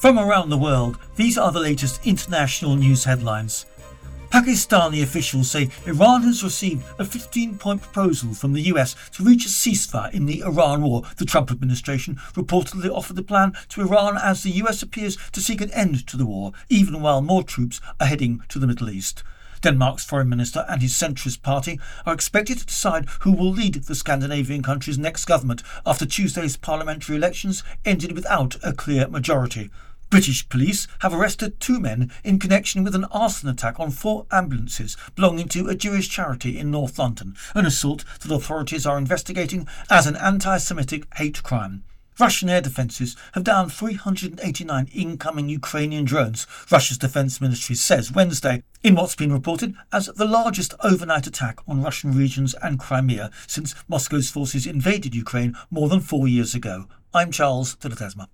From around the world, these are the latest international news headlines. Pakistani officials say Iran has received a 15-point proposal from the US to reach a ceasefire in the Iran war. The Trump administration reportedly offered the plan to Iran as the US appears to seek an end to the war, even while more troops are heading to the Middle East. Denmark's foreign minister and his centrist party are expected to decide who will lead the Scandinavian country's next government after Tuesday's parliamentary elections ended without a clear majority. British police have arrested 2 men in connection with an arson attack on 4 ambulances belonging to a Jewish charity in North London, an assault that authorities are investigating as an anti-Semitic hate crime. Russian air defences have downed 389 incoming Ukrainian drones, Russia's defence ministry says Wednesday, in what's been reported as the largest overnight attack on Russian regions and Crimea since Moscow's forces invaded Ukraine more than 4 years ago. I'm Charles de la Tesma.